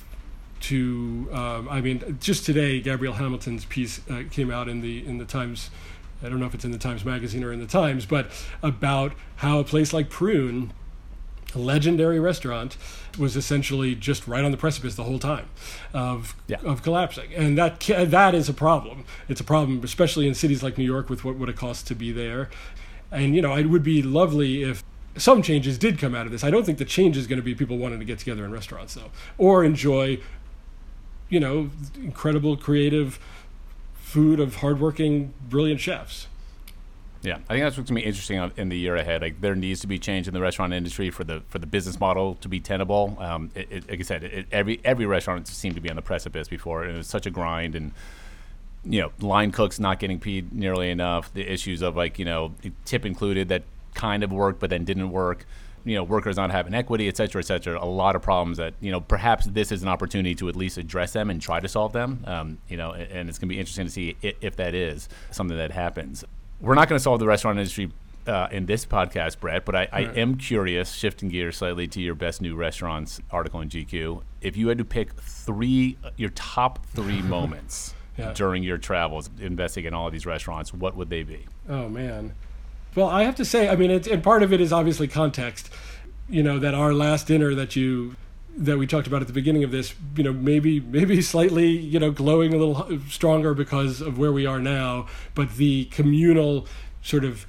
To um, I mean, just today, Gabrielle Hamilton's piece uh, came out in the in the Times. I don't know if it's in the Times Magazine or in the Times, but about how a place like Prune, a legendary restaurant, was essentially just right on the precipice the whole time of yeah. of collapsing, and that that is a problem. It's a problem, especially in cities like New York, with what, what it costs to be there. And you know, it would be lovely if some changes did come out of this. I don't think the change is going to be people wanting to get together in restaurants, though, or enjoy, you know, incredible creative food of hardworking, brilliant chefs. Yeah, I think that's what's going to be interesting in the year ahead. Like, there needs to be change in the restaurant industry for the for the business model to be tenable. Um, it, it, like I said, it, every every restaurant seemed to be on the precipice before, and it was such a grind. And you know, line cooks not getting paid nearly enough. The issues of like you know, tip included that kind of worked but then didn't work. You know, workers not having equity, et cetera, et cetera. A lot of problems that, you know, perhaps this is an opportunity to at least address them and try to solve them. Um, you know, and, and it's going to be interesting to see if, if that is something that happens. We're not going to solve the restaurant industry uh, in this podcast, Brett, but I, I right. am curious, shifting gears slightly to your best new restaurants article in G Q. If you had to pick three, your top three moments yeah. during your travels investigating all of these restaurants, what would they be? Oh, man. Well, I have to say, I mean, it's, and part of it is obviously context. You know, that our last dinner that you that we talked about at the beginning of this, you know, maybe maybe slightly, you know, glowing a little stronger because of where we are now, but the communal sort of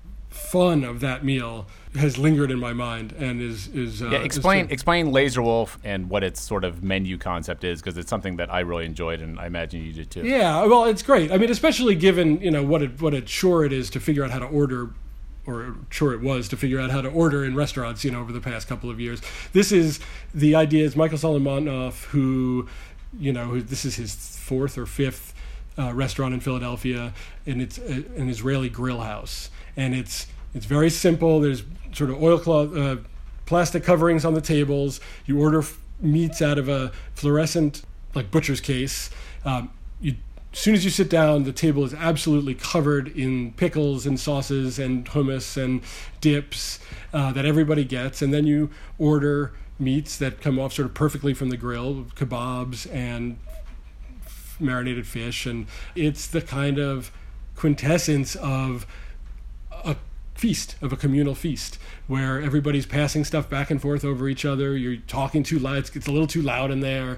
fun of that meal has lingered in my mind and is is uh, yeah. Explain is, explain Laser Wolf and what its sort of menu concept is, because it's something that I really enjoyed, and I imagine you did too. Yeah, well, it's great. I mean, especially given you know what it what a chore it is to figure out how to order, or sure it was to figure out how to order in restaurants. You know, over the past couple of years, this is the idea is Michael Solomonov, who, you know, who, this is his fourth or fifth uh, restaurant in Philadelphia, and it's a, an Israeli grill house, and it's it's very simple. There's sort of oilcloth, uh, plastic coverings on the tables. You order f- meats out of a fluorescent like butcher's case. Um, you As soon as you sit down, the table is absolutely covered in pickles and sauces and hummus and dips uh, that everybody gets. And then you order meats that come off sort of perfectly from the grill, kebabs and f- marinated fish. And it's the kind of quintessence of a feast, of a communal feast, where everybody's passing stuff back and forth over each other. You're talking too loud. It's a little too loud in there.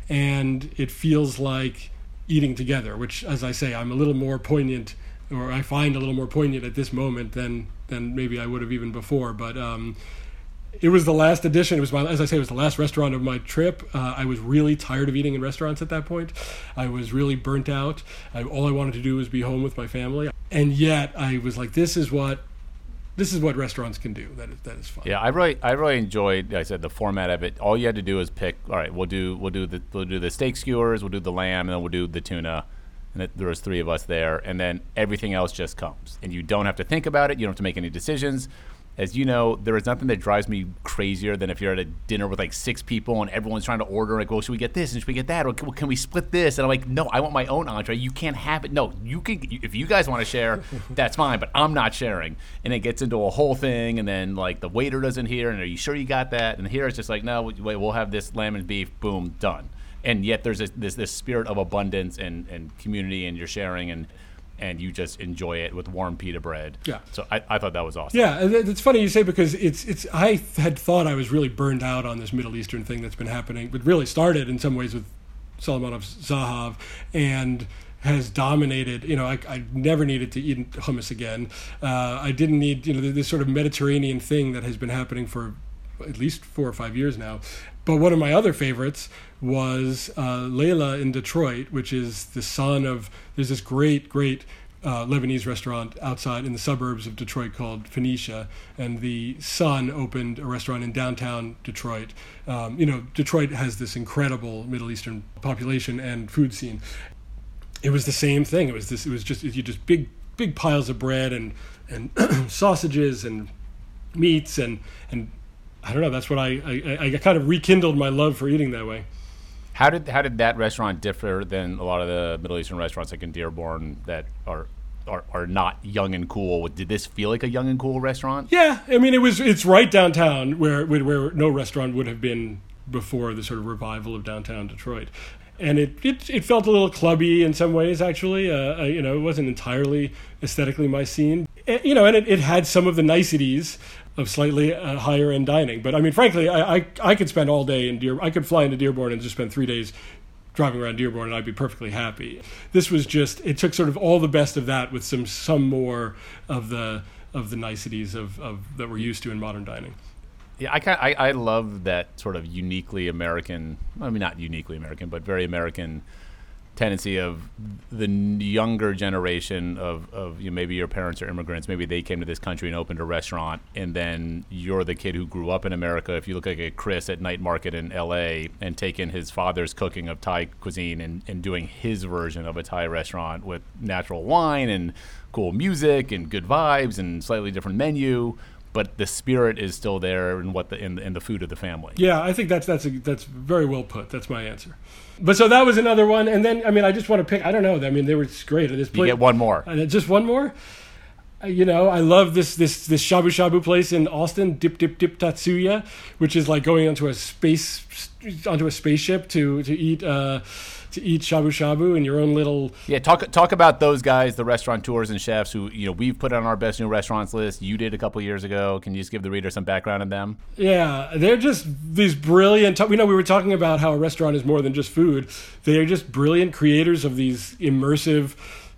And it feels like eating together, which, as I say, I'm a little more poignant, or I find a little more poignant at this moment than than maybe I would have even before. But um, it was the last edition. It was my, as I say, it was the last restaurant of my trip. Uh, I was really tired of eating in restaurants at that point. I was really burnt out. I, all I wanted to do was be home with my family, and yet I was like, this is what. This is what restaurants can do. That is that is fun. Yeah, I really I really enjoyed. Like I said, the format of it. All you had to do is pick. All right, we'll do we'll do the we'll do the steak skewers. We'll do the lamb, and then we'll do the tuna. And it, there was three of us there, and then everything else just comes, and you don't have to think about it. You don't have to make any decisions. As you know, there is nothing that drives me crazier than if you're at a dinner with like six people and everyone's trying to order, like, well, should we get this and should we get that? Or can, can we split this? And I'm like, no, I want my own entree. You can't have it. No, you can. If you guys want to share, that's fine, but I'm not sharing. And it gets into a whole thing, and then like the waiter doesn't hear, and are you sure you got that? And here it's just like, no, wait, we'll have this lamb and beef, boom, done. And yet there's this this, this spirit of abundance and, and community, and you're sharing, and and you just enjoy it with warm pita bread. Yeah. So I, I thought that was awesome. Yeah, and it's funny you say, because it's it's. I had thought I was really burned out on this Middle Eastern thing that's been happening, but really started in some ways with Salmanov Zahav, and has dominated. You know, I, I never needed to eat hummus again. Uh, I didn't need, you know, this sort of Mediterranean thing that has been happening for at least four or five years now. But one of my other favorites was uh, Layla in Detroit, which is the son of, there's this great, great uh, Lebanese restaurant outside in the suburbs of Detroit called Phoenicia, and the son opened a restaurant in downtown Detroit. Um, you know, Detroit has this incredible Middle Eastern population and food scene. It was the same thing. It was this. It was just you just big, big piles of bread and and sausages and meats and and. I don't know. That's what I, I I kind of rekindled my love for eating that way. How did how did that restaurant differ than a lot of the Middle Eastern restaurants like in Dearborn that are are, are not young and cool? Did this feel like a young and cool restaurant? Yeah, I mean, it was. It's right downtown where where no restaurant would have been before the sort of revival of downtown Detroit. And it, it it felt a little clubby in some ways, actually. Uh, you know, it wasn't entirely aesthetically my scene. You know, and it, it had some of the niceties of slightly uh, higher end dining. But I mean, frankly, I, I I could spend all day in Dearborn. I could fly into Dearborn and just spend three days driving around Dearborn, and I'd be perfectly happy. This was just, it took sort of all the best of that with some some more of the of the niceties of, of that we're used to in modern dining. Yeah, I, kind I I love that sort of uniquely American, I mean, not uniquely American, but very American tendency of the younger generation of, of you know, maybe your parents are immigrants, maybe they came to this country and opened a restaurant, and then you're the kid who grew up in America. If you look like a Chris at Night Market in L A and taking his father's cooking of Thai cuisine and, and doing his version of a Thai restaurant with natural wine and cool music and good vibes and slightly different menu, but the spirit is still there in what the in, in the food of the family. Yeah, I think that's that's a, that's very well put. That's my answer. But so that was another one, and then I mean, I just want to pick. I don't know. I mean, they were great at this point. You get one more. Uh, just one more. Uh, you know, I love this this this shabu shabu place in Austin, Dip Dip Dip Tatsuya, which is like going onto a space onto a spaceship to to eat. Uh, to eat shabu shabu in your own little... Yeah, talk talk about those guys, the restaurateurs and chefs who, you know, we've put on our best new restaurants list. You did a couple years ago. Can you just give the reader some background on them? Yeah, they're just these brilliant... You know, we were talking about how a restaurant is more than just food. They are just brilliant creators of these immersive,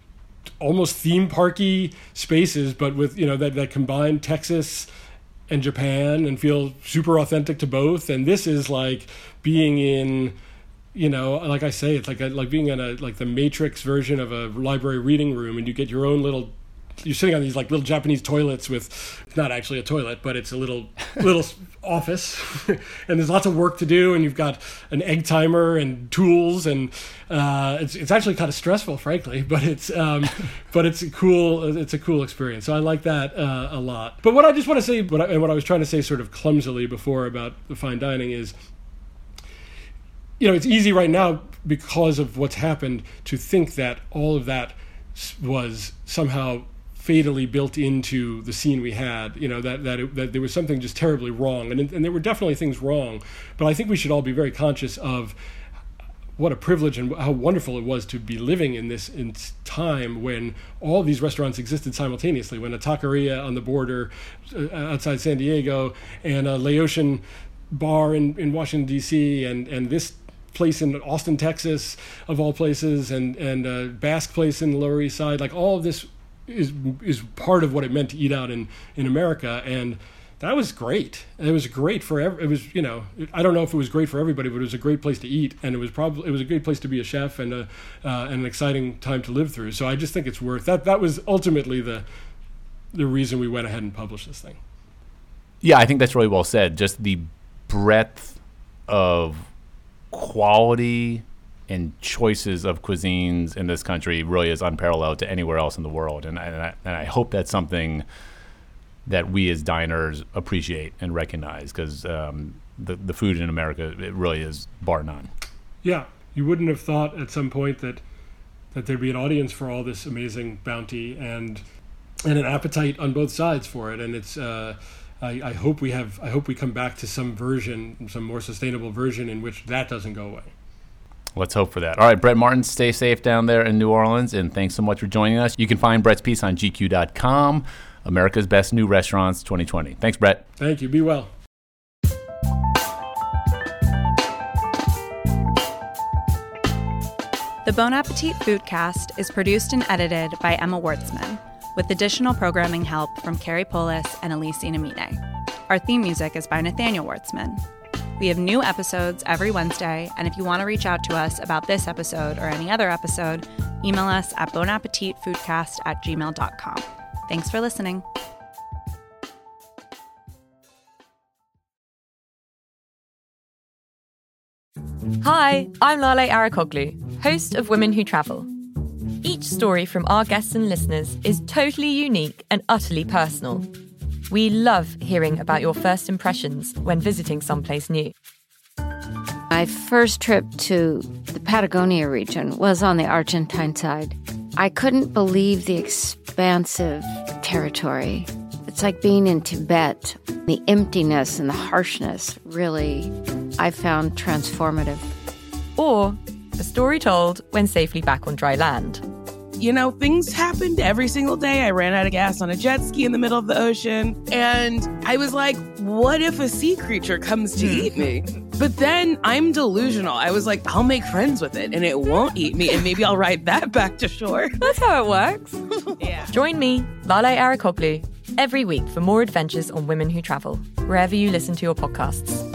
almost theme parky spaces, but with, you know, that, that combine Texas and Japan and feel super authentic to both. And this is like being in... You know, like I say, it's like a, like being in a like the Matrix version of a library reading room, and you get your own little you're sitting on these like little Japanese toilets with, it's not actually a toilet, but it's a little little office, and there's lots of work to do, and you've got an egg timer and tools, and uh, it's it's actually kind of stressful, frankly, but it's um, but it's a cool it's a cool experience. So I like that uh, a lot. But what I just want to say, what I, and what I was trying to say sort of clumsily before about the fine dining is, you know, it's easy right now because of what's happened to think that all of that was somehow fatally built into the scene we had, you know, that that, it, that there was something just terribly wrong. And, and there were definitely things wrong. But I think we should all be very conscious of what a privilege and how wonderful it was to be living in this in time when all these restaurants existed simultaneously, when a taqueria on the border uh, outside San Diego and a Laotian bar in, in Washington, D C, and, and this place in Austin, Texas, of all places, and, and a Basque place in the Lower East Side, like all of this is is part of what it meant to eat out in, in America, and that was great. It was great for every, it was, you know, I don't know if it was great for everybody, but it was a great place to eat, and it was probably it was a great place to be a chef, and a uh, and an exciting time to live through. So I just think it's worth that. That was ultimately the the reason we went ahead and published this thing. Yeah, I think that's really well said. Just the breadth of quality and choices of cuisines in this country really is unparalleled to anywhere else in the world, and, and, I, and I hope that's something that we as diners appreciate and recognize, because um, the the food in America, it really is bar none. Yeah, you wouldn't have thought at some point that that there'd be an audience for all this amazing bounty and and an appetite on both sides for it, and it's. Uh, I, I hope we have. I hope we come back to some version, some more sustainable version in which that doesn't go away. Let's hope for that. All right, Brett Martin, stay safe down there in New Orleans, and thanks so much for joining us. You can find Brett's piece on G Q dot com, America's Best New Restaurants twenty twenty. Thanks, Brett. Thank you. Be well. The Bon Appetit Foodcast is produced and edited by Emma Wartzman, with additional programming help from Carrie Polis and Elise Inamine. Our theme music is by Nathaniel Wartzman. We have new episodes every Wednesday, and if you want to reach out to us about this episode or any other episode, email us at bonappetitfoodcast at gmail dot com. Thanks for listening. Hi, I'm Lale Arikoglu, host of Women Who Travel. Each story from our guests and listeners is totally unique and utterly personal. We love hearing about your first impressions when visiting someplace new. My first trip to the Patagonia region was on the Argentine side. I couldn't believe the expansive territory. It's like being in Tibet. The emptiness and the harshness really, I found transformative. Or a story told when safely back on dry land. You know, things happened every single day. I ran out of gas on a jet ski in the middle of the ocean. And I was like, what if a sea creature comes to eat me? But then I'm delusional. I was like, I'll make friends with it and it won't eat me. And maybe I'll ride that back to shore. That's how it works. Yeah. Join me, Lale Arikoglu, every week for more adventures on Women Who Travel, wherever you listen to your podcasts.